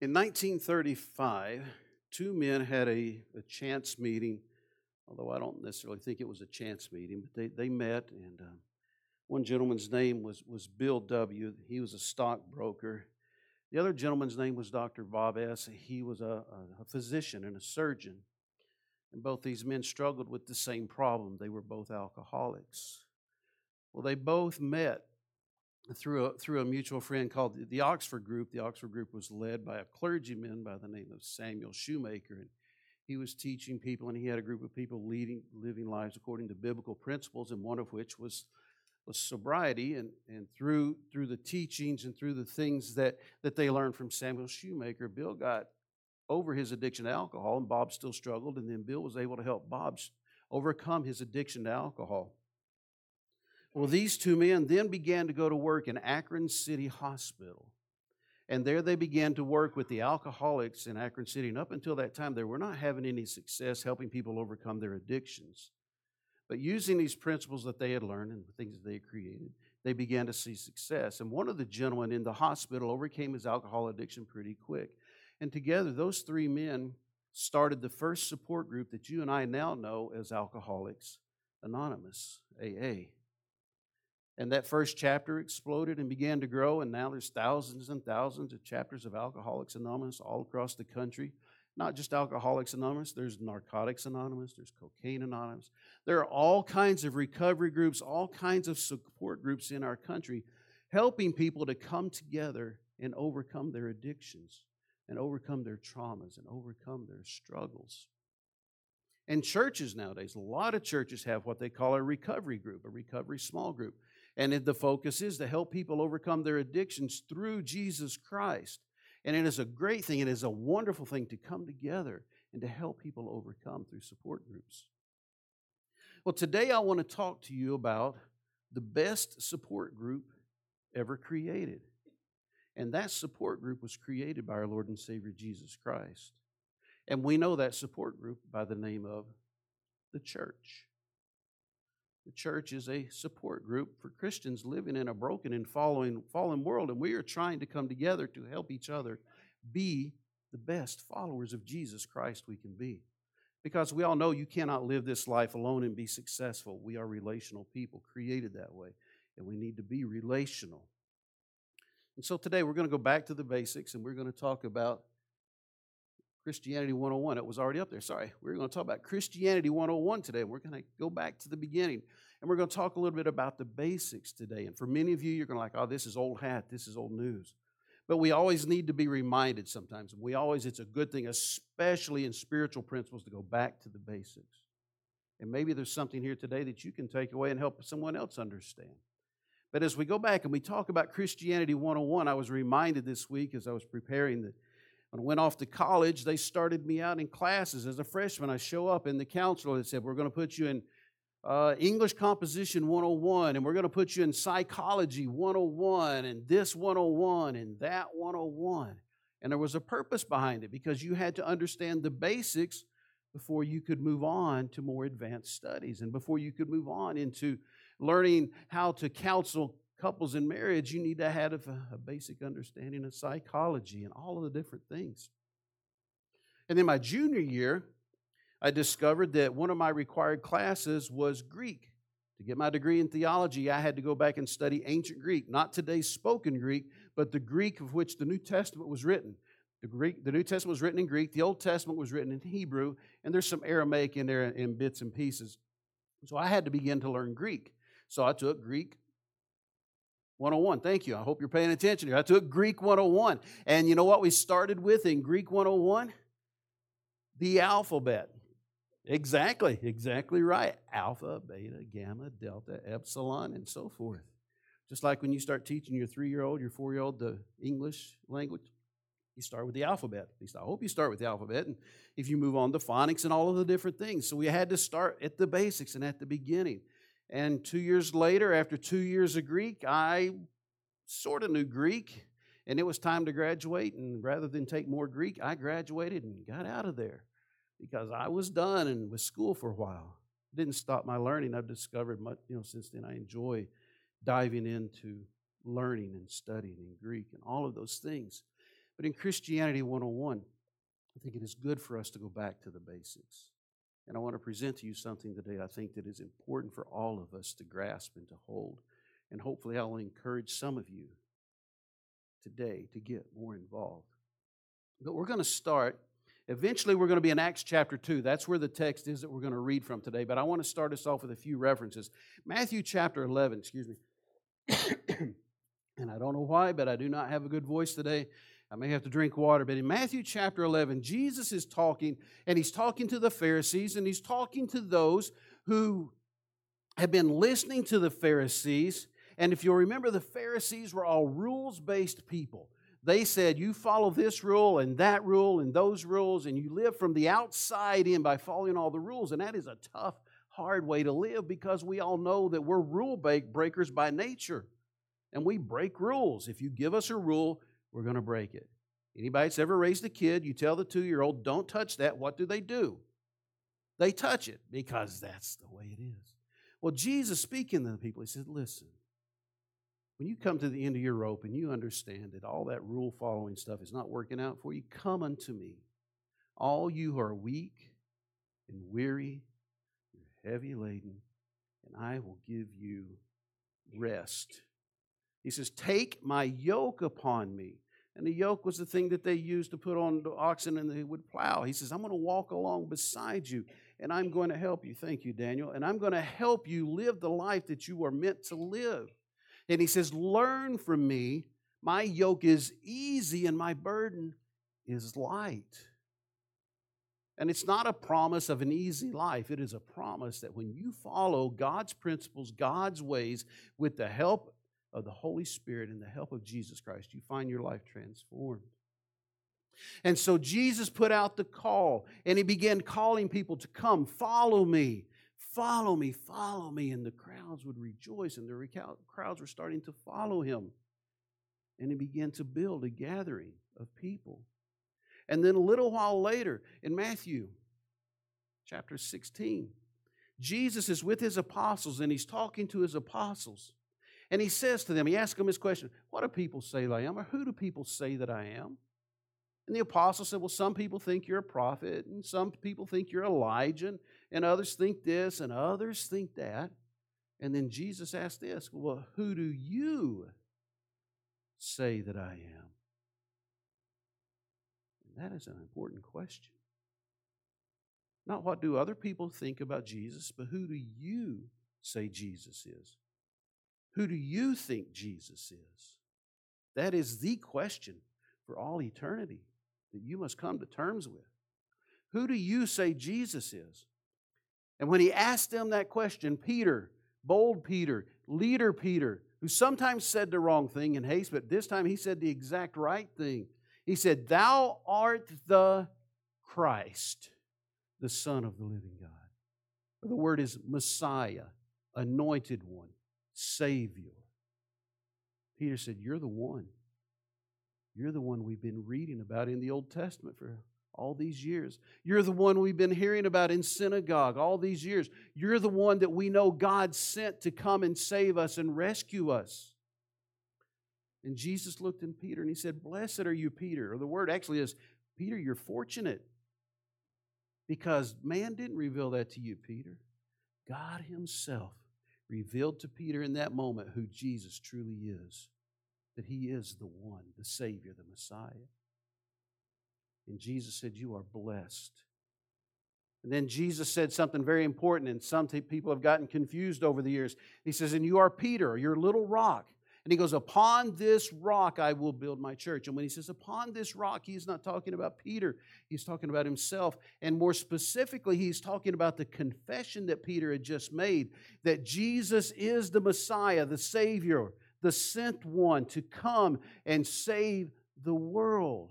In 1935, two men had a chance meeting, although I don't necessarily think it was a chance meeting, but they met, and one gentleman's name was Bill W. He was a stockbroker. The other gentleman's name was Dr. Bob S. He was a physician and a surgeon. And both these men struggled with the same problem. They were both alcoholics. Well, they both met through a mutual friend called the Oxford Group. The Oxford Group was led by a clergyman by the name of Samuel Shoemaker, and he was teaching people, and he had a group of people living lives according to biblical principles, and one of which was sobriety. And through the teachings and through the things that they learned from Samuel Shoemaker, Bill got over his addiction to alcohol, and Bob still struggled, and then Bill was able to help Bob overcome his addiction to alcohol. Well, these two men then began to go to work in Akron City Hospital. And there they began to work with the alcoholics in Akron City. And up until that time, they were not having any success helping people overcome their addictions. But using these principles that they had learned and the things that they had created, they began to see success. And one of the gentlemen in the hospital overcame his alcohol addiction pretty quick. And together, those three men started the first support group that you and I now know as Alcoholics Anonymous, AA. And that first chapter exploded and began to grow, and now there's thousands and thousands of chapters of Alcoholics Anonymous all across the country. Not just Alcoholics Anonymous, there's Narcotics Anonymous, there's Cocaine Anonymous. There are all kinds of recovery groups, all kinds of support groups in our country, helping people to come together and overcome their addictions, and overcome their traumas, and overcome their struggles. And churches nowadays, a lot of churches have what they call a recovery group, a recovery small group. And the focus is to help people overcome their addictions through Jesus Christ. And it is a great thing, it is a wonderful thing to come together and to help people overcome through support groups. Well, today I want to talk to you about the best support group ever created. And that support group was created by our Lord and Savior Jesus Christ. And we know that support group by the name of the church. The church is a support group for Christians living in a broken and fallen world, and we are trying to come together to help each other be the best followers of Jesus Christ we can be. Because we all know you cannot live this life alone and be successful. We are relational people, created that way, and we need to be relational. And so today we're going to go back to the basics, and we're going to talk about Christianity 101. It was already up there. Sorry. We're going to talk about Christianity 101 today. We're going to go back to the beginning. And we're going to talk a little bit about the basics today. And for many of you, you're going to like, oh, this is old hat. This is old news. But we always need to be reminded sometimes. It's a good thing, especially in spiritual principles, to go back to the basics. And maybe there's something here today that you can take away and help someone else understand. But as we go back and we talk about Christianity 101, I was reminded this week as I was preparing that when I went off to college, they started me out in classes. As a freshman, I show up, and the counselor had said, we're going to put you in English Composition 101, and we're going to put you in Psychology 101, and this 101, and that 101. And there was a purpose behind it, because you had to understand the basics before you could move on to more advanced studies, and before you could move on into learning how to counsel couples in marriage. You need to have a basic understanding of psychology and all of the different things. And then my junior year, I discovered that one of my required classes was Greek. To get my degree in theology, I had to go back and study ancient Greek, not today's spoken Greek, but the Greek of which the New Testament was written. The New Testament was written in Greek, the Old Testament was written in Hebrew, and there's some Aramaic in there in bits and pieces. So I had to begin to learn Greek. So I took Greek 101. Thank you. I hope you're paying attention here. I took Greek 101. And you know what we started with in Greek 101? The alphabet. Exactly right. Alpha, beta, gamma, delta, epsilon, and so forth. Just like when you start teaching your 3-year-old, your 4-year-old the English language, you start with the alphabet. At least I hope you start with the alphabet. And if you move on to phonics and all of the different things. So we had to start at the basics and at the beginning. And 2 years later, after 2 years of Greek, I sort of knew Greek, and it was time to graduate. And rather than take more Greek, I graduated and got out of there because I was done and with school for a while. It didn't stop my learning. I've discovered much, since then I enjoy diving into learning and studying in Greek and all of those things. But in Christianity 101, I think it is good for us to go back to the basics. And I want to present to you something today I think that is important for all of us to grasp and to hold. And hopefully I'll encourage some of you today to get more involved. But we're going to start, eventually we're going to be in Acts chapter 2. That's where the text is that we're going to read from today. But I want to start us off with a few references. Matthew chapter 11, excuse me. And I don't know why, but I do not have a good voice today. I may have to drink water. But in Matthew chapter 11, Jesus is talking, and He's talking to the Pharisees, and He's talking to those who have been listening to the Pharisees. And if you'll remember, the Pharisees were all rules-based people. They said, you follow this rule and that rule and those rules, and you live from the outside in by following all the rules. And that is a tough, hard way to live, because we all know that we're rule breakers by nature. And we break rules. If you give us a rule, we're going to break it. Anybody that's ever raised a kid, you tell the 2-year-old, don't touch that. What do? They touch it, because that's the way it is. Well, Jesus speaking to the people, He said, listen, when you come to the end of your rope and you understand that all that rule-following stuff is not working out for you, come unto me. All you who are weak and weary, you're heavy laden, and I will give you rest. He says, take my yoke upon me. And the yoke was the thing that they used to put on the oxen and they would plow. He says, I'm going to walk along beside you, and I'm going to help you. Thank you, Daniel. And I'm going to help you live the life that you are meant to live. And He says, learn from me. My yoke is easy and my burden is light. And it's not a promise of an easy life. It is a promise that when you follow God's principles, God's ways, with the help of the Holy Spirit and the help of Jesus Christ, you find your life transformed. And so Jesus put out the call, and He began calling people to come, follow me, follow me, follow me. And the crowds would rejoice, and the crowds were starting to follow Him. And He began to build a gathering of people. And then a little while later, in Matthew chapter 16, Jesus is with His apostles, and He's talking to His apostles. And He says to them, He asks them this question, what do people say that I am? Or who do people say that I am? And the apostles said, well, some people think you're a prophet, and some people think you're Elijah, and others think this, and others think that. And then Jesus asked this, well, who do you say that I am? And that is an important question. Not what do other people think about Jesus, but who do you say Jesus is? Who do you think Jesus is? That is the question for all eternity that you must come to terms with. Who do you say Jesus is? And when He asked them that question, Peter, bold Peter, leader Peter, who sometimes said the wrong thing in haste, but this time he said the exact right thing. He said, thou art the Christ, the Son of the living God. The word is Messiah, anointed one, Savior. Peter said, you're the one. You're the one we've been reading about in the Old Testament for all these years. You're the one we've been hearing about in synagogue all these years. You're the one that we know God sent to come and save us and rescue us. And Jesus looked at Peter and He said, blessed are you, Peter. Or the word actually is, Peter, you're fortunate. Because man didn't reveal that to you, Peter. God Himself revealed to Peter in that moment who Jesus truly is. That He is the one, the Savior, the Messiah. And Jesus said, you are blessed. And then Jesus said something very important, and some people have gotten confused over the years. He says, and you are Peter, your little rock. And He goes, upon this rock I will build my church. And when He says upon this rock, He's not talking about Peter. He's talking about Himself. And more specifically, He's talking about the confession that Peter had just made, that Jesus is the Messiah, the Savior, the sent one to come and save the world.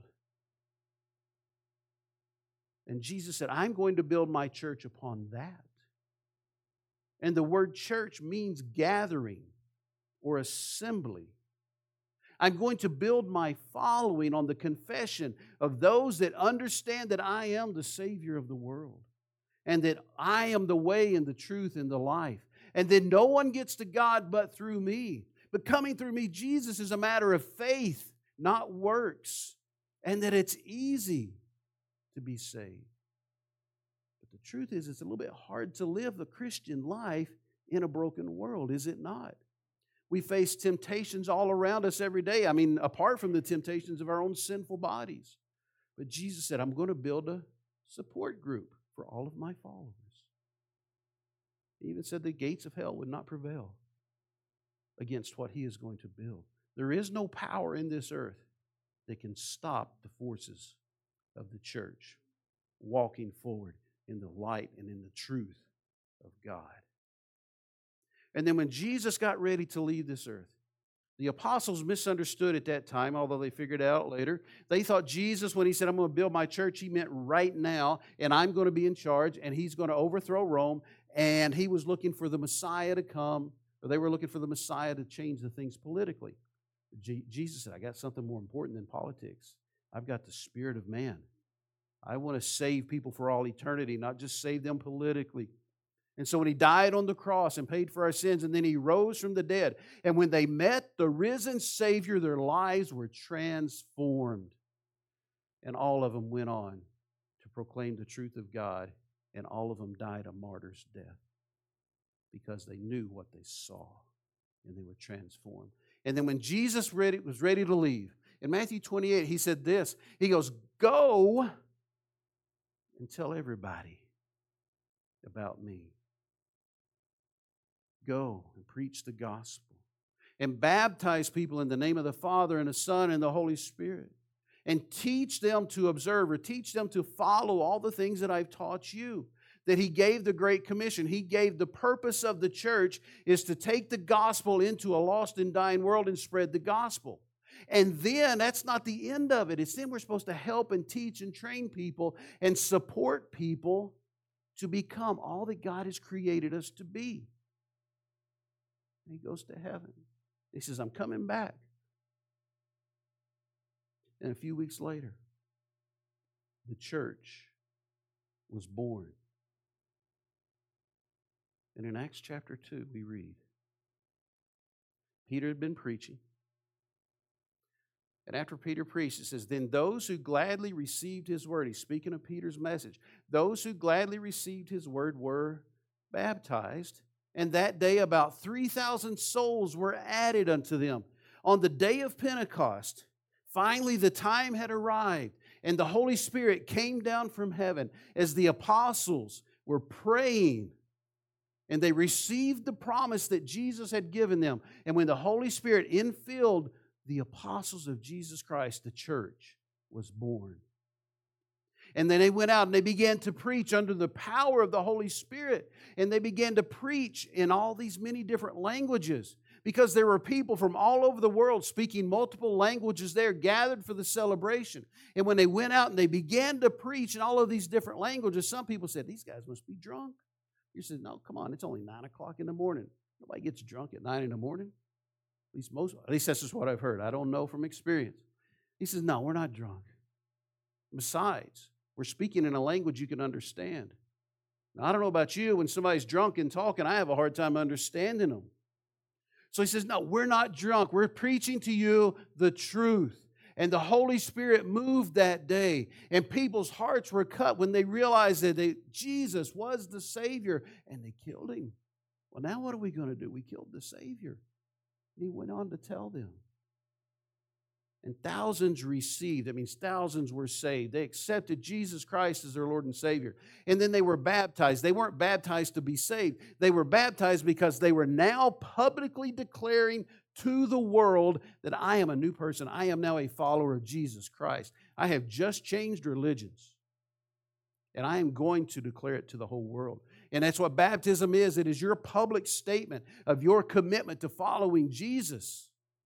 And Jesus said, I'm going to build my church upon that. And the word church means gathering or assembly. I'm going to build my following on the confession of those that understand that I am the Savior of the world, and that I am the way and the truth and the life, and that no one gets to God but through me. But coming through me, Jesus, is a matter of faith, not works. and that it's easy to be saved. But the truth is, it's a little bit hard to live the Christian life in a broken world, is it not? We face temptations all around us every day. I mean, apart from the temptations of our own sinful bodies. But Jesus said, I'm going to build a support group for all of my followers. He even said the gates of hell would not prevail against what He is going to build. There is no power in this earth that can stop the forces of the church walking forward in the light and in the truth of God. And then when Jesus got ready to leave this earth, the apostles misunderstood at that time, although they figured it out later. They thought Jesus, when He said, I'm going to build my church, He meant right now, and I'm going to be in charge, and He's going to overthrow Rome, and He was looking for the Messiah to come, or they were looking for the Messiah to change the things politically. Jesus said, I got something more important than politics. I've got the spirit of man. I want to save people for all eternity, not just save them politically. And so when He died on the cross and paid for our sins, and then He rose from the dead, and when they met the risen Savior, their lives were transformed. And all of them went on to proclaim the truth of God, and all of them died a martyr's death because they knew what they saw, and they were transformed. And then when Jesus was ready to leave, in Matthew 28, He said this. He goes, go and tell everybody about me. Go and preach the gospel and baptize people in the name of the Father and the Son and the Holy Spirit, and teach them to observe, or teach them to follow all the things that I've taught you. That He gave the Great Commission. He gave the purpose of the church is to take the gospel into a lost and dying world and spread the gospel. And then that's not the end of it. It's then we're supposed to help and teach and train people and support people to become all that God has created us to be. And He goes to heaven. He says, I'm coming back. And a few weeks later, the church was born. And in Acts chapter 2, we read, Peter had been preaching. And after Peter preached, it says, then those who gladly received His word, he's speaking of Peter's message, those who gladly received His word were baptized. And that day about 3,000 souls were added unto them. On the day of Pentecost, finally the time had arrived, and the Holy Spirit came down from heaven as the apostles were praying. And they received the promise that Jesus had given them. And when the Holy Spirit infilled the apostles of Jesus Christ, the church was born. And then they went out and they began to preach under the power of the Holy Spirit. And they began to preach in all these many different languages, because there were people from all over the world speaking multiple languages there gathered for the celebration. And when they went out and they began to preach in all of these different languages, some people said, these guys must be drunk. You said, no, come on, it's only 9 o'clock in the morning. Nobody gets drunk at 9 in the morning. At least that's just what I've heard. I don't know from experience. He says, no, we're not drunk. Besides, we're speaking in a language you can understand. Now, I don't know about you, when somebody's drunk and talking, I have a hard time understanding them. So he says, no, we're not drunk. We're preaching to you the truth. And the Holy Spirit moved that day. And people's hearts were cut when they realized that Jesus was the Savior. And they killed Him. Well, now what are we going to do? We killed the Savior. And He went on to tell them. And thousands received. That means thousands were saved. They accepted Jesus Christ as their Lord and Savior. And then they were baptized. They weren't baptized to be saved. They were baptized because they were now publicly declaring to the world that I am a new person. I am now a follower of Jesus Christ. I have just changed religions. And I am going to declare it to the whole world. And that's what baptism is. It is your public statement of your commitment to following Jesus.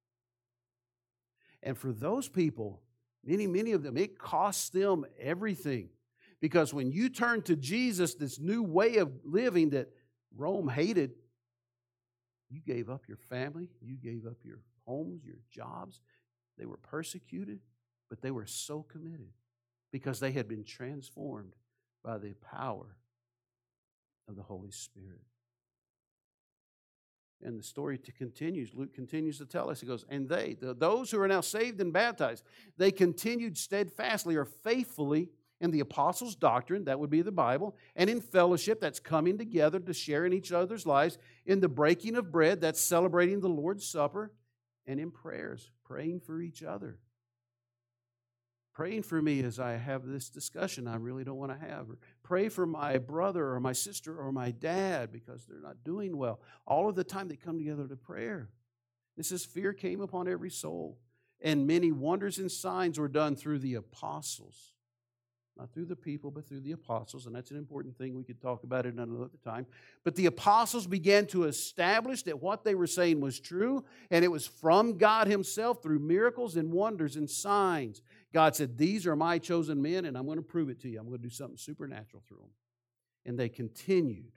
And for those people, many of them, it costs them everything. Because when you turn to Jesus, this new way of living that Rome hated, you gave up your family, you gave up your homes, your jobs. They were persecuted, but they were so committed because they had been transformed by the power of the Holy Spirit. And the story continues. Luke continues to tell us. He goes, and those who are now saved and baptized, they continued steadfastly or faithfully in the apostles' doctrine, that would be the Bible, and in fellowship, that's coming together to share in each other's lives, in the breaking of bread, that's celebrating the Lord's Supper, and in prayers, praying for each other. Praying for me as I have this discussion I really don't want to have. Or pray for my brother or my sister or my dad because they're not doing well. All of the time they come together to prayer. This is fear came upon every soul. And many wonders and signs were done through the apostles. Not through the people, but through the apostles. And that's an important thing. We could talk about it another time. But the apostles began to establish that what they were saying was true, and it was from God Himself through miracles and wonders and signs. God said, these are my chosen men, and I'm going to prove it to you. I'm going to do something supernatural through them. And they continued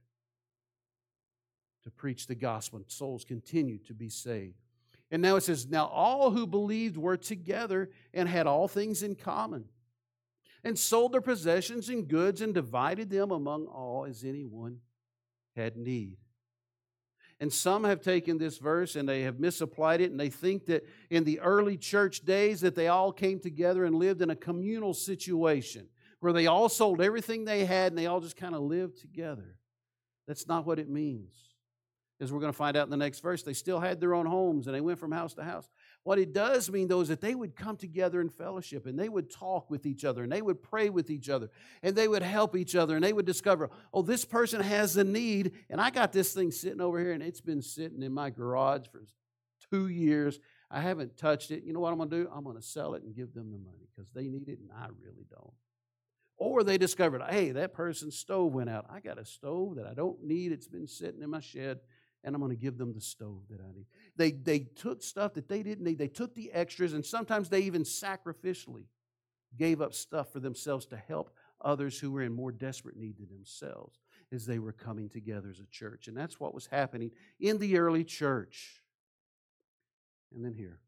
to preach the gospel, and souls continued to be saved. And now it says, now all who believed were together and had all things in common, and sold their possessions and goods and divided them among all as anyone had need. And some have taken this verse and they have misapplied it, and they think that in the early church days that they all came together and lived in a communal situation where they all sold everything they had and they all just kind of lived together. That's not what it means. As we're going to find out in the next verse, they still had their own homes and they went from house to house. What it does mean, though, is that they would come together in fellowship and they would talk with each other and they would pray with each other and they would help each other and they would discover, oh, this person has a need and I got this thing sitting over here and it's been sitting in my garage for 2 years. I haven't touched it. You know what I'm going to do? I'm going to sell it and give them the money because they need it and I really don't. Or they discovered, hey, that person's stove went out. I got a stove that I don't need. It's been sitting in my shed. And I'm going to give them the stove that I need. They took stuff that they didn't need. They took the extras, and sometimes they even sacrificially gave up stuff for themselves to help others who were in more desperate need than themselves as they were coming together as a church. And that's what was happening in the early church. And then here.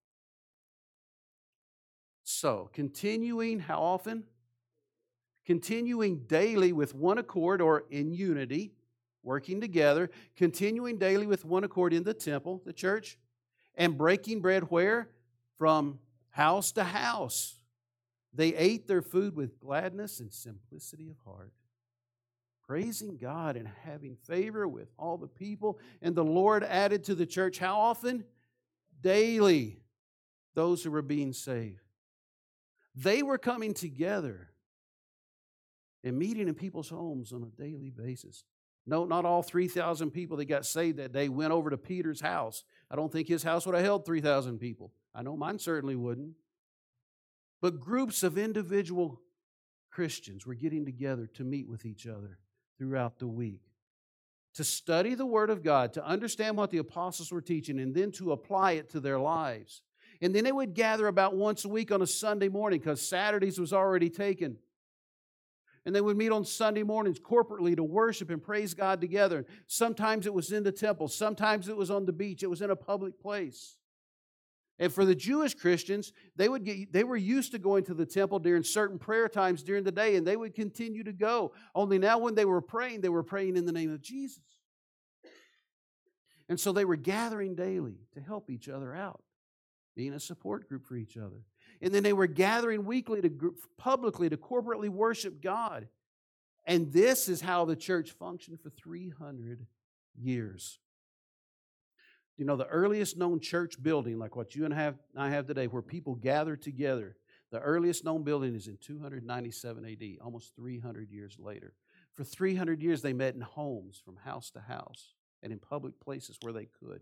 So, continuing how often? Continuing daily with one accord or in unity, working together, continuing daily with one accord in the temple, the church, and breaking bread where? From house to house. They ate their food with gladness and simplicity of heart, praising God and having favor with all the people. And the Lord added to the church, how often? Daily, those who were being saved. They were coming together and meeting in people's homes on a daily basis. No, not all 3,000 people that got saved that day went over to Peter's house. I don't think his house would have held 3,000 people. I know mine certainly wouldn't. But groups of individual Christians were getting together to meet with each other throughout the week, to study the Word of God, to understand what the apostles were teaching, and then to apply it to their lives. And then they would gather about once a week on a Sunday morning because Saturdays was already taken. And they would meet on Sunday mornings corporately to worship and praise God together. Sometimes it was in the temple. Sometimes it was on the beach. It was in a public place. And for the Jewish Christians, they were used to going to the temple during certain prayer times during the day, and they would continue to go. Only now when they were praying in the name of Jesus. And so they were gathering daily to help each other out, being a support group for each other. And then they were gathering weekly publicly to corporately worship God. And this is how the church functioned for 300 years. You know, the earliest known church building, like what you and I have today, where people gather together, the earliest known building is in 297 AD, almost 300 years later. For 300 years, they met in homes from house to house and in public places where they could,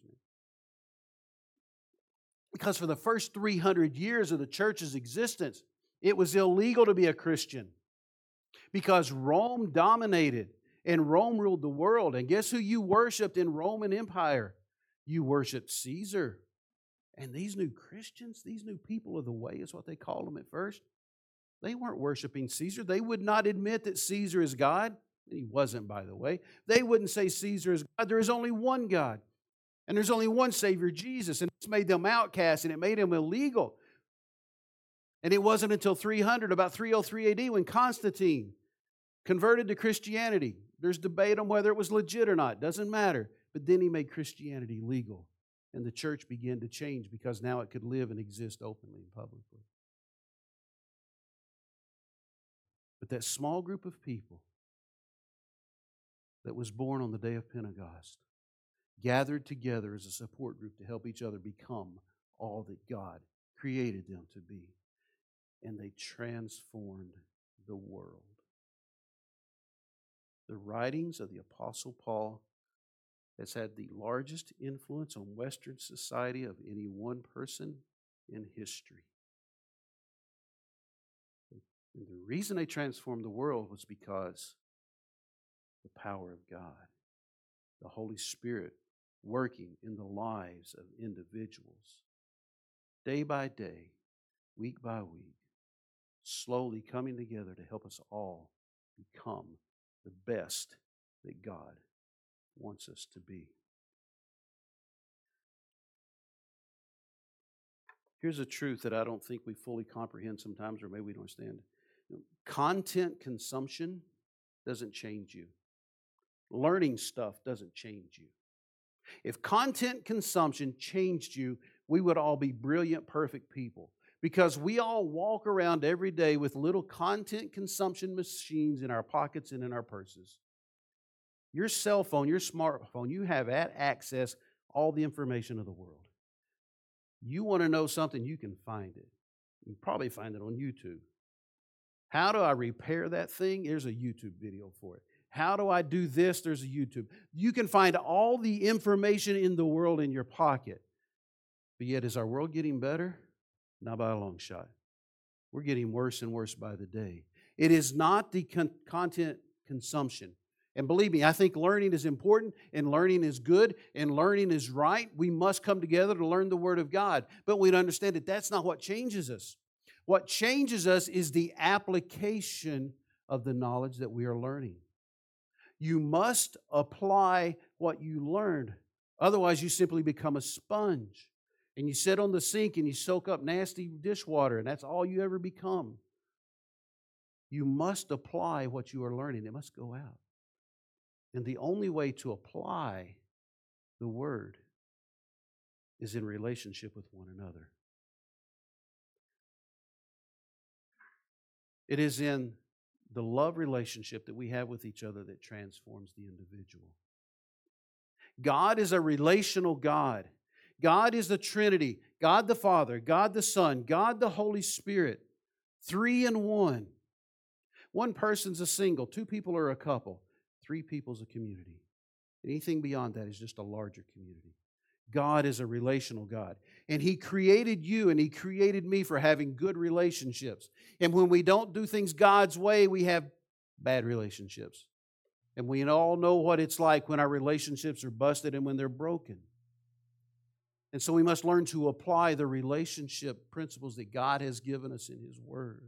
Because for the first 300 years of the church's existence, it was illegal to be a Christian because Rome dominated and Rome ruled the world. And guess who you worshiped in Roman Empire? You worshiped Caesar. And these new Christians, these new people of the way is what they called them at first. They weren't worshiping Caesar. They would not admit that Caesar is God. And he wasn't, by the way. They wouldn't say Caesar is God. There is only one God. And there's only one Savior, Jesus, and it's made them outcasts, and it made them illegal. And it wasn't until about 303 AD, when Constantine converted to Christianity. There's debate on whether it was legit or not. Doesn't matter. But then he made Christianity legal, and the church began to change because now it could live and exist openly and publicly. But that small group of people that was born on the day of Pentecost gathered together as a support group to help each other become all that God created them to be. And they transformed the world. The writings of the Apostle Paul has had the largest influence on Western society of any one person in history. And the reason they transformed the world was because the power of God, the Holy Spirit working in the lives of individuals, day by day, week by week, slowly coming together to help us all become the best that God wants us to be. Here's a truth that I don't think we fully comprehend sometimes, or maybe we don't understand. Content consumption doesn't change you. Learning stuff doesn't change you. If content consumption changed you, we would all be brilliant, perfect people. Because we all walk around every day with little content consumption machines in our pockets and in our purses. Your cell phone, your smartphone, you have at access all the information of the world. You want to know something, you can find it. You can probably find it on YouTube. How do I repair that thing? There's a YouTube video for it. How do I do this? There's a YouTube. You can find all the information in the world in your pocket. But yet, is our world getting better? Not by a long shot. We're getting worse and worse by the day. It is not the content consumption. And believe me, I think learning is important, and learning is good, and learning is right. We must come together to learn the Word of God. But we understand that that's not what changes us. What changes us is the application of the knowledge that we are learning. You must apply what you learned. Otherwise, you simply become a sponge. And you sit on the sink and you soak up nasty dishwater, and that's all you ever become. You must apply what you are learning. It must go out. And the only way to apply the Word is in relationship with one another. It is in the love relationship that we have with each other that transforms the individual. God is a relational God. God is the Trinity, God the Father, God the Son, God the Holy Spirit, 3 in 1. One person's a single, 2 people are a couple, 3 people's a community. Anything beyond that is just a larger community. God is a relational God. And He created you and He created me for having good relationships. And when we don't do things God's way, we have bad relationships. And we all know what it's like when our relationships are busted and when they're broken. And so we must learn to apply the relationship principles that God has given us in His Word.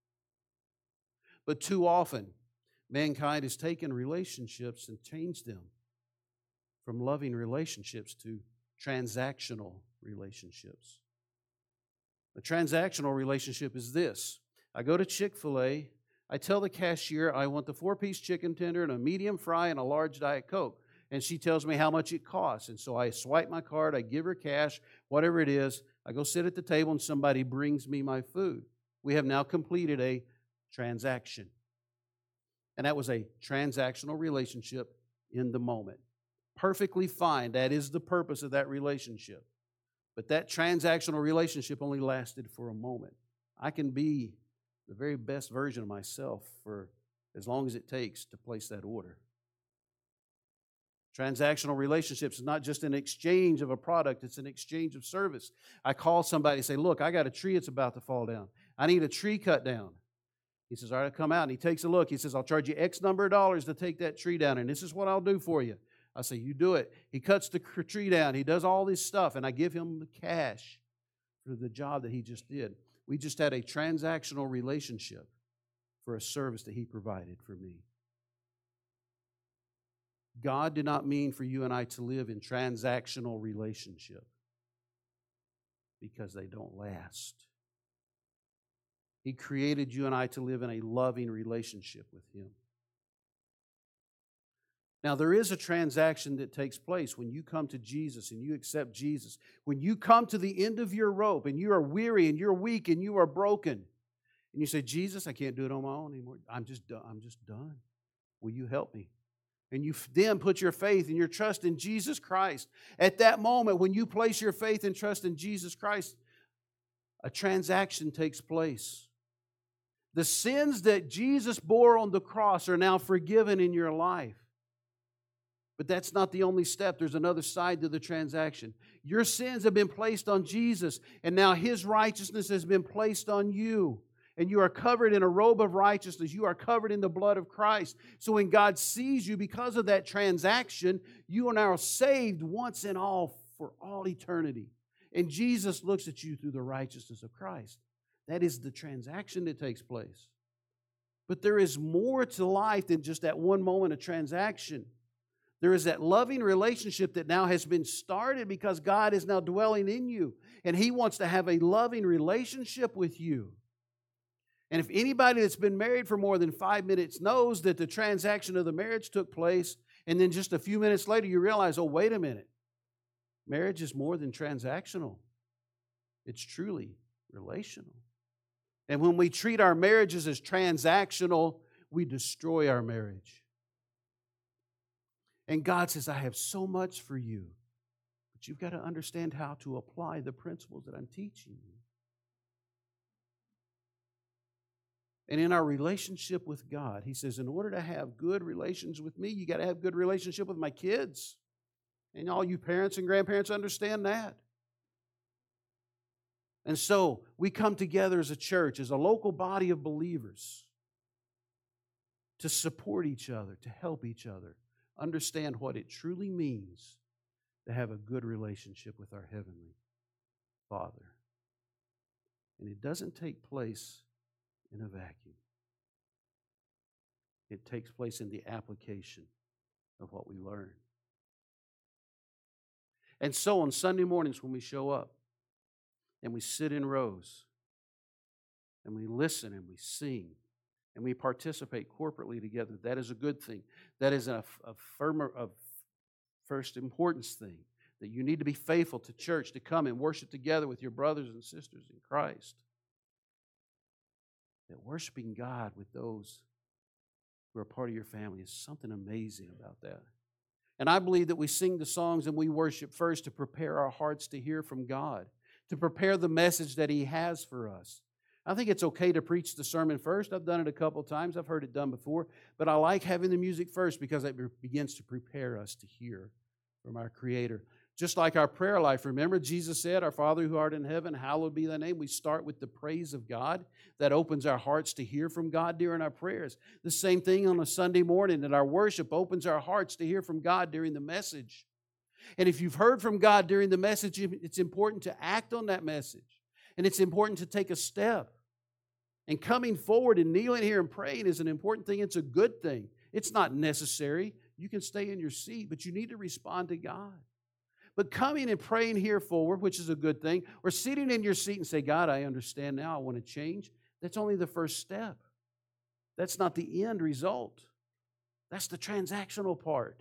But too often, mankind has taken relationships and changed them from loving relationships to transactional relationships. A transactional relationship is this. I go to Chick-fil-A. I tell the cashier I want the 4-piece chicken tender and a medium fry and a large Diet Coke. And she tells me how much it costs. And so I swipe my card, I give her cash, whatever it is. I go sit at the table and somebody brings me my food. We have now completed a transaction. And that was a transactional relationship in the moment. Perfectly fine. That is the purpose of that relationship. But that transactional relationship only lasted for a moment. I can be the very best version of myself for as long as it takes to place that order. Transactional relationships is not just an exchange of a product, it's an exchange of service. I call somebody and say, look, I got a tree that's about to fall down. I need a tree cut down. He says, all right, come out. And he takes a look. He says, I'll charge you X number of dollars to take that tree down, and this is what I'll do for you. I say, you do it. He cuts the tree down. He does all this stuff, and I give him the cash for the job that he just did. We just had a transactional relationship for a service that he provided for me. God did not mean for you and I to live in transactional relationship because they don't last. He created you and I to live in a loving relationship with Him. Now, there is a transaction that takes place when you come to Jesus and you accept Jesus. When you come to the end of your rope and you are weary and you're weak and you are broken, and you say, Jesus, I can't do it on my own anymore. I'm just done. Will you help me? And you then put your faith and your trust in Jesus Christ. At that moment, when you place your faith and trust in Jesus Christ, a transaction takes place. The sins that Jesus bore on the cross are now forgiven in your life. But that's not the only step. There's another side to the transaction. Your sins have been placed on Jesus, and now His righteousness has been placed on you. And you are covered in a robe of righteousness. You are covered in the blood of Christ. So when God sees you because of that transaction, you are now saved once and all for all eternity. And Jesus looks at you through the righteousness of Christ. That is the transaction that takes place. But there is more to life than just that one moment of transaction. There is that loving relationship that now has been started because God is now dwelling in you. And He wants to have a loving relationship with you. And if anybody that's been married for more than 5 minutes knows that the transaction of the marriage took place, and then just a few minutes later you realize, oh, wait a minute. Marriage is more than transactional. It's truly relational. And when we treat our marriages as transactional, we destroy our marriage. And God says, I have so much for you, but you've got to understand how to apply the principles that I'm teaching you. And in our relationship with God, He says, in order to have good relations with me, you got to have good relationship with my kids. And all you parents and grandparents understand that. And so we come together as a church, as a local body of believers, to support each other, to help each other understand what it truly means to have a good relationship with our Heavenly Father. And it doesn't take place in a vacuum. It takes place in the application of what we learn. And so on Sunday mornings when we show up and we sit in rows and we listen and we sing and we participate corporately together, that is a good thing. That is a first importance thing, that you need to be faithful to church, to come and worship together with your brothers and sisters in Christ. That worshiping God with those who are part of your family is something amazing about that. And I believe that we sing the songs and we worship first to prepare our hearts to hear from God, to prepare the message that He has for us. I think it's okay to preach the sermon first. I've done it a couple of times. I've heard it done before. But I like having the music first because it begins to prepare us to hear from our Creator. Just like our prayer life. Remember, Jesus said, our Father who art in heaven, hallowed be thy name. We start with the praise of God. That opens our hearts to hear from God during our prayers. The same thing on a Sunday morning, that our worship opens our hearts to hear from God during the message. And if you've heard from God during the message, it's important to act on that message. And it's important to take a step. And coming forward and kneeling here and praying is an important thing. It's a good thing. It's not necessary. You can stay in your seat, but you need to respond to God. But coming and praying here forward, which is a good thing, or sitting in your seat and say, God, I understand now, I want to change, that's only the first step. That's not the end result. That's the transactional part.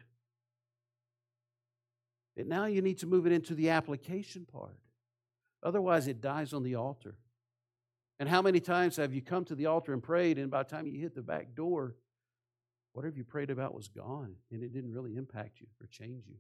And now you need to move it into the application part. Otherwise, it dies on the altar. And how many times have you come to the altar and prayed, and by the time you hit the back door, whatever you prayed about was gone, and it didn't really impact you or change you?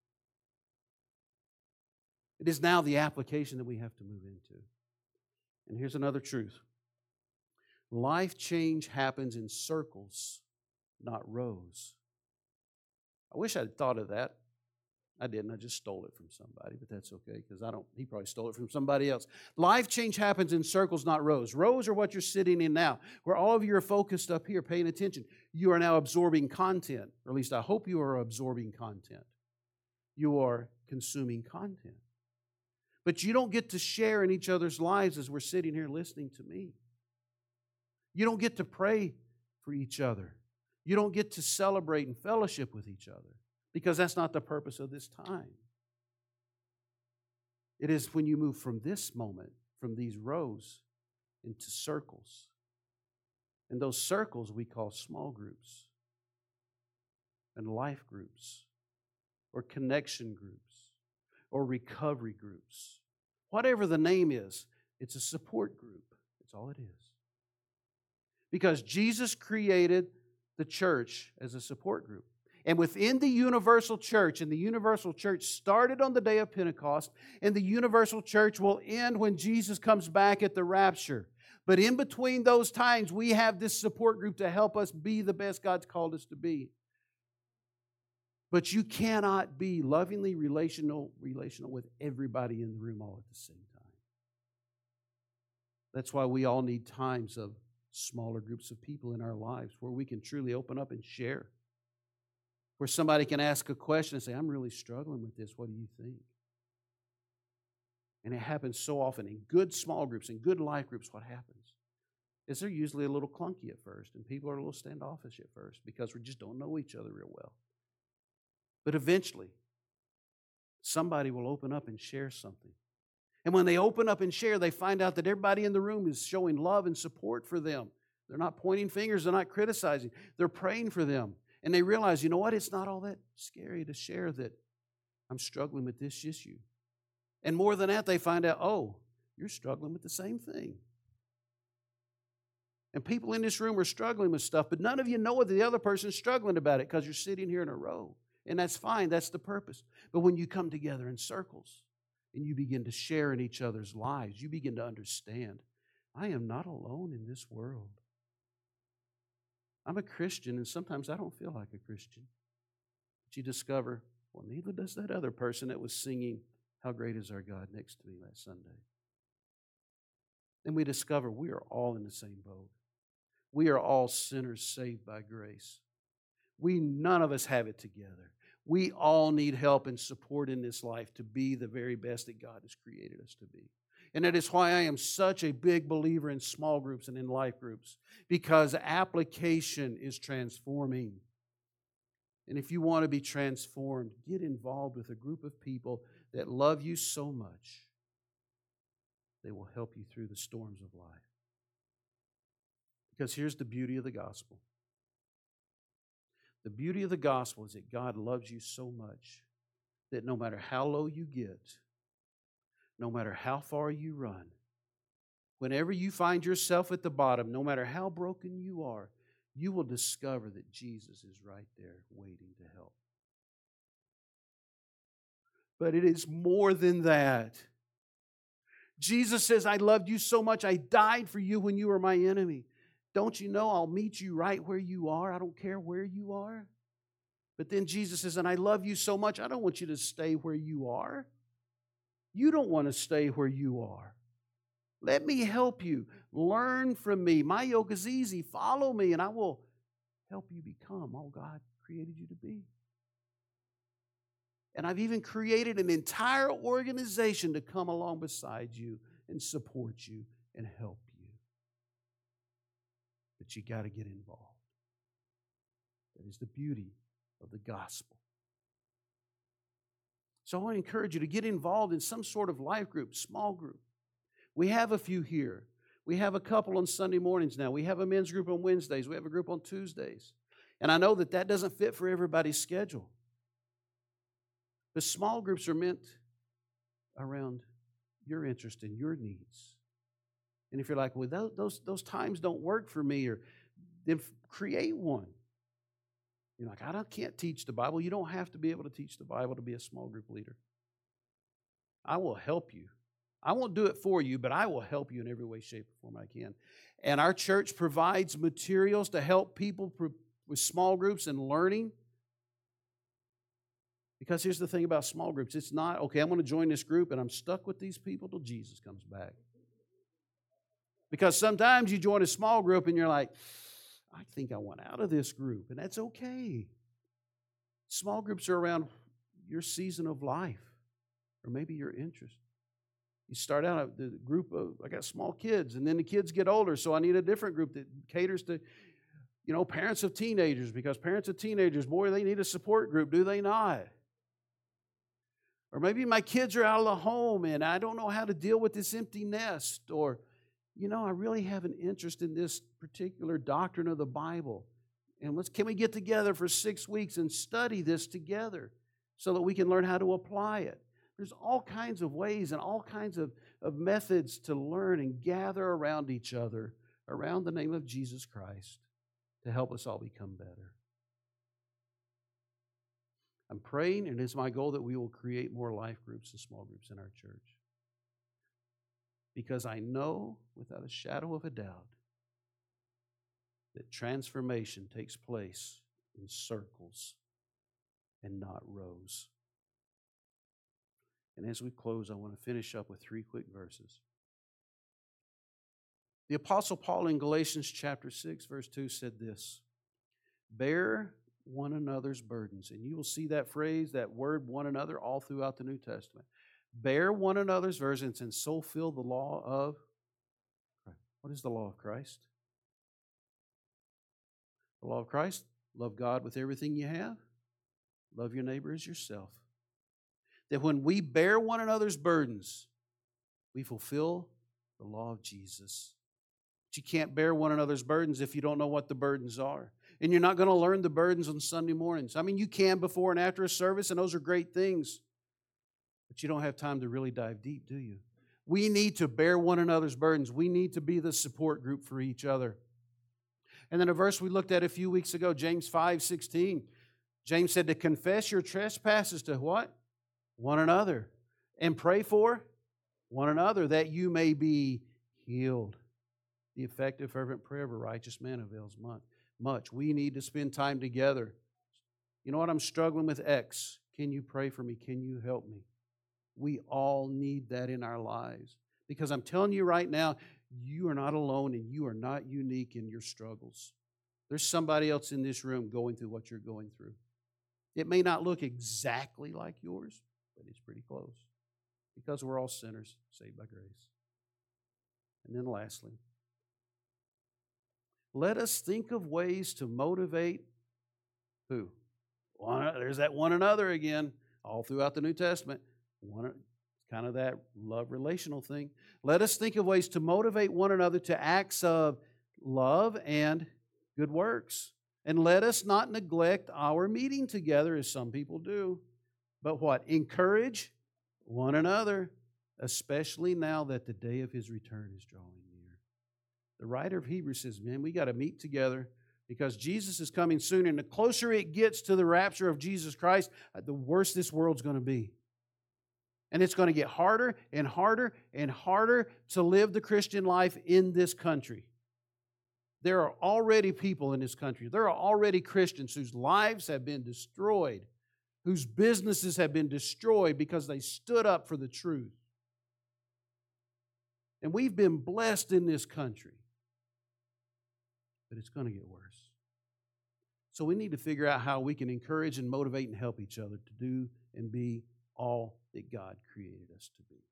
It is now the application that we have to move into. And here's another truth. Life change happens in circles, not rows. I wish I'd thought of that. I didn't. I just stole it from somebody, but that's okay because he probably stole it from somebody else. Life change happens in circles, not rows. Rows are what you're sitting in now, where all of you are focused up here, paying attention. You are now absorbing content, or at least I hope you are absorbing content. You are consuming content. But you don't get to share in each other's lives as we're sitting here listening to me. You don't get to pray for each other. You don't get to celebrate and fellowship with each other because that's not the purpose of this time. It is when you move from this moment, from these rows, into circles. And those circles we call small groups. and life groups or connection groups or recovery groups. Whatever the name is, it's a support group. That's all it is. Because Jesus created the church as a support group. And within the universal church, and the universal church started on the day of Pentecost, and the universal church will end when Jesus comes back at the rapture. But in between those times, we have this support group to help us be the best God's called us to be. But you cannot be lovingly relational with everybody in the room all at the same time. That's why we all need times of smaller groups of people in our lives where we can truly open up and share. Where somebody can ask a question and say, I'm really struggling with this. What do you think? And it happens so often in good small groups, in good life groups. What happens is they're usually a little clunky at first, and people are a little standoffish at first because we just don't know each other real well. But eventually, somebody will open up and share something. And when they open up and share, they find out that everybody in the room is showing love and support for them. They're not pointing fingers. They're not criticizing. They're praying for them. And they realize, you know what? It's not all that scary to share that I'm struggling with this issue. And more than that, they find out, oh, you're struggling with the same thing. And people in this room are struggling with stuff, but none of you know what the other person's struggling about it because you're sitting here in a row. And that's fine. That's the purpose. But when you come together in circles and you begin to share in each other's lives, you begin to understand, I am not alone in this world. I'm a Christian, and sometimes I don't feel like a Christian. But you discover, well, neither does that other person that was singing, How Great Is Our God, next to me last Sunday. And we discover we are all in the same boat. We are all sinners saved by grace. None of us have it together. We all need help and support in this life to be the very best that God has created us to be. And that is why I am such a big believer in small groups and in life groups, because application is transforming. And if you want to be transformed, get involved with a group of people that love you so much, they will help you through the storms of life. Because here's the beauty of the gospel. The beauty of the gospel is that God loves you so much that no matter how low you get, no matter how far you run, whenever you find yourself at the bottom, no matter how broken you are, you will discover that Jesus is right there waiting to help. But it is more than that. Jesus says, I loved you so much, I died for you when you were my enemy. Don't you know I'll meet you right where you are? I don't care where you are. But then Jesus says, and I love you so much, I don't want you to stay where you are. You don't want to stay where you are. Let me help you. Learn from me. My yoke is easy. Follow me, and I will help you become all God created you to be. And I've even created an entire organization to come along beside you and support you and help you. But you got to get involved. That is the beauty of the gospel. So I want to encourage you to get involved in some sort of life group, small group. We have a few here. We have a couple on Sunday mornings now. We have a men's group on Wednesdays. We have a group on Tuesdays. And I know that that doesn't fit for everybody's schedule. But small groups are meant around your interest and your needs. And if you're like, well, those times don't work for me, or then create one. You're like, I can't teach the Bible. You don't have to be able to teach the Bible to be a small group leader. I will help you. I won't do it for you, but I will help you in every way, shape, or form I can. And our church provides materials to help people with small groups and learning. Because here's the thing about small groups. It's not, okay, I'm going to join this group and I'm stuck with these people till Jesus comes back. Because sometimes you join a small group and you're like, I think I want out of this group, and that's okay. Small groups are around your season of life or maybe your interest. You start out the group of, I got small kids, and then the kids get older, so I need a different group that caters to, parents of teenagers, because parents of teenagers, boy, they need a support group, do they not? Or maybe my kids are out of the home, and I don't know how to deal with this empty nest, or I really have an interest in this particular doctrine of the Bible. And can we get together for 6 weeks and study this together so that we can learn how to apply it? There's all kinds of ways and all kinds of methods to learn and gather around each other, around the name of Jesus Christ, to help us all become better. I'm praying, and it's my goal that we will create more life groups and small groups in our church. Because I know, without a shadow of a doubt, that transformation takes place in circles and not rows. And as we close, I want to finish up with 3 quick verses. The Apostle Paul in Galatians chapter 6, verse 2 said this, "Bear one another's burdens." And you will see that phrase, that word, one another, all throughout the New Testament. Bear one another's burdens and so fulfill the law of Christ. What is the law of Christ? The law of Christ, love God with everything you have. Love your neighbor as yourself. That when we bear one another's burdens, we fulfill the law of Jesus. But you can't bear one another's burdens if you don't know what the burdens are. And you're not going to learn the burdens on Sunday mornings. I mean, you can before and after a service, and those are great things. But you don't have time to really dive deep, do you? We need to bear one another's burdens. We need to be the support group for each other. And then a verse we looked at a few weeks ago, James 5:16. James said to confess your trespasses to what? One another. And pray for one another that you may be healed. The effective, fervent prayer of a righteous man avails much. We need to spend time together. You know what? I'm struggling with X. Can you pray for me? Can you help me? We all need that in our lives. Because I'm telling you right now, you are not alone and you are not unique in your struggles. There's somebody else in this room going through what you're going through. It may not look exactly like yours, but it's pretty close. Because we're all sinners saved by grace. And then lastly, let us think of ways to motivate who? There's that one another again, all throughout the New Testament. Kind of that love relational thing. Let us think of ways to motivate one another to acts of love and good works. And let us not neglect our meeting together as some people do. But what? Encourage one another, especially now that the day of His return is drawing near. The writer of Hebrews says, man, we got to meet together because Jesus is coming soon. And the closer it gets to the rapture of Jesus Christ, the worse this world's going to be. And it's going to get harder and harder and harder to live the Christian life in this country. There are already people in this country, there are already Christians whose lives have been destroyed, whose businesses have been destroyed because they stood up for the truth. And we've been blessed in this country. But it's going to get worse. So we need to figure out how we can encourage and motivate and help each other to do and be all that God created us to be.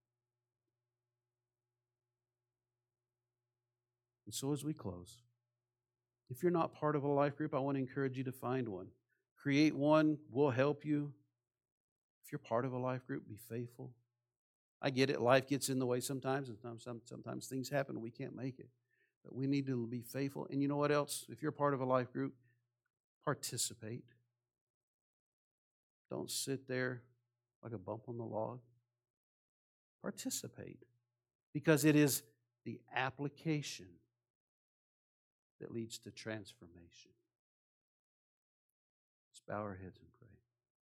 And so as we close, if you're not part of a life group, I want to encourage you to find one. Create one. We'll help you. If you're part of a life group, be faithful. I get it. Life gets in the way sometimes, and sometimes things happen and we can't make it. But we need to be faithful. And you know what else? If you're part of a life group, participate. Don't sit there like a bump on the log. Participate. Because it is the application that leads to transformation. Let's bow our heads and pray.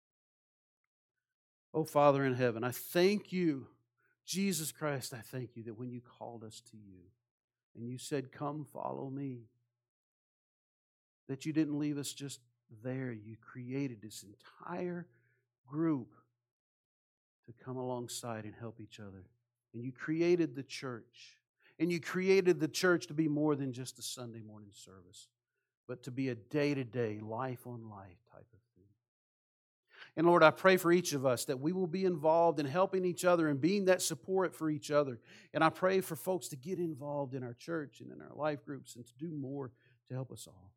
Oh, Father in heaven, I thank you, Jesus Christ, I thank you that when you called us to you and you said, come follow me, that you didn't leave us just there. You created this entire group to come alongside and help each other. And you created the church. And you created the church to be more than just a Sunday morning service, but to be a day-to-day, life-on-life type of thing. And Lord, I pray for each of us that we will be involved in helping each other and being that support for each other. And I pray for folks to get involved in our church and in our life groups and to do more to help us all.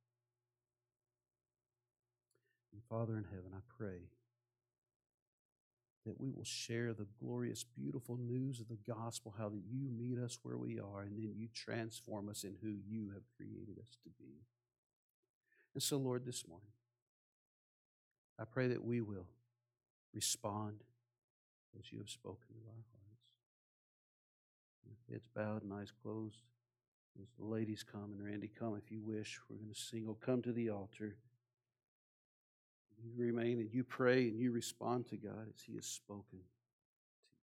And Father in heaven, I pray that we will share the glorious, beautiful news of the gospel, how that you meet us where we are, and then you transform us in who you have created us to be. And so, Lord, this morning, I pray that we will respond as you have spoken to our hearts. With heads bowed and eyes closed, as the ladies come and Randy come, if you wish, we're going to sing, "Oh, Come to the Altar." You remain and you pray and you respond to God as He has spoken.